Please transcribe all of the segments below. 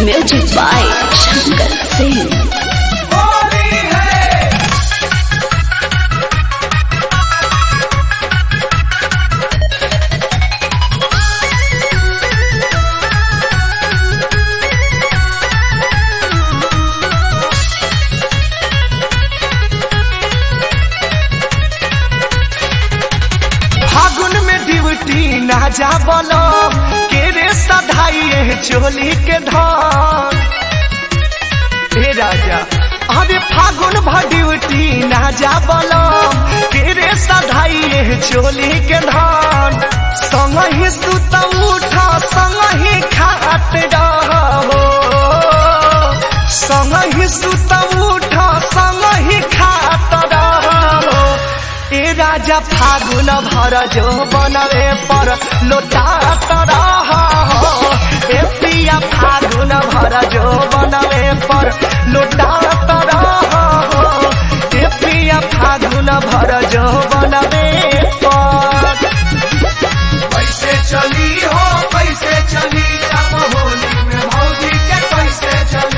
Music by Shankar Singh. ना जा बोलो के रे सधाइए चोली के धान हे राजा अरे फागुन भड्यूटी ना जा बोलो के रे सधाइए चोली के धान संग ही सुत उठा संग ही खात रहो संग ही सुत उठा संग ही खात रहो ए राजा फागुन भर जो बनवे पर लोटात रहो ए पिया फागुन भर जो बनवे पर लोटात रहो ए पिया फागुन भर जो बनवे पर कैसे चली हो कैसे चली अब होली में भौजी के कैसे चली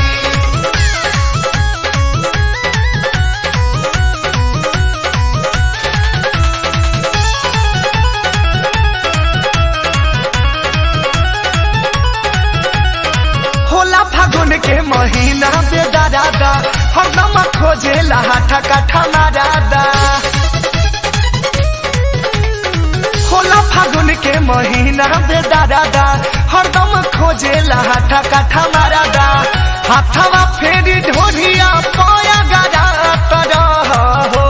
फागुन के महीना बेदादा हरदम खोजे लाठा काठा मारादा होला फागुन के महीना बेदादा हरदम खोजे लाठा काठा मारादा हाथवा फेरी ढोलिया पाया गरात रहो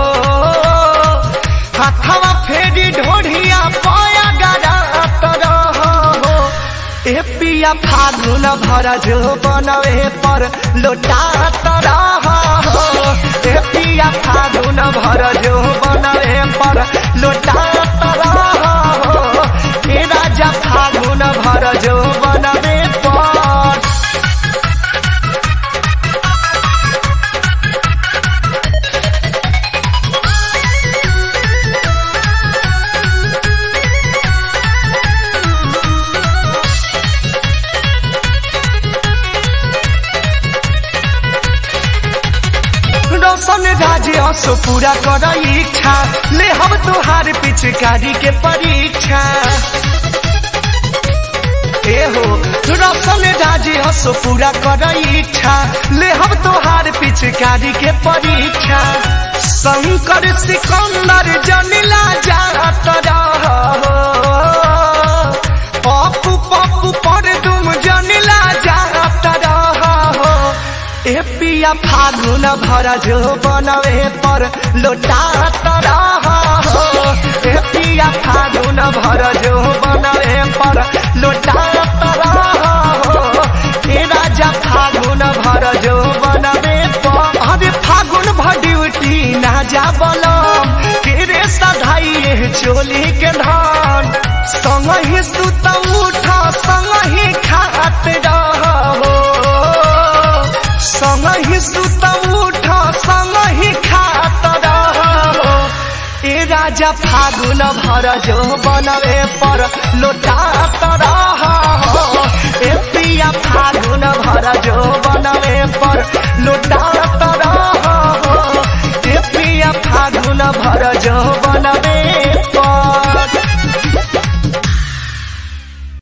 हाथवा फेरी ढोलिया पाया गरात रहो ए पिया फागुन भर जो बनवे पर लोटात रहो ए पिया फागुन भर जो बनवे पर लोटात रहो ए राजा फागुन भर जो बनवे पर रोशन राजे असो पूरा कर इच्छा ले हम तुहार पिचकारी के परीक्षा ए हो रोशन राजे असो पूरा कर इच्छा ले हम तुहार पिचकारी के परीक्षा शंकर सिकंदर जनिला जात रहो पप्पू पप्पू पर तुम जनिला जात रहो ए पिया फागुन भर जो बनवे पर लोटात रहो ए पिया फागुन भर जो बनवे पर लोटात रहो ए राजा फागुन भर जो बनवे पर अरे फागुन भड्यूटी ना जा बोलम के रे सधाइए चोली के धान संग ही सुत उठा संग ही खात रहो संग ही सुत उठा संग ही खात रहो ए राजा फागुन भर जो बनवे पर लोटात रहो।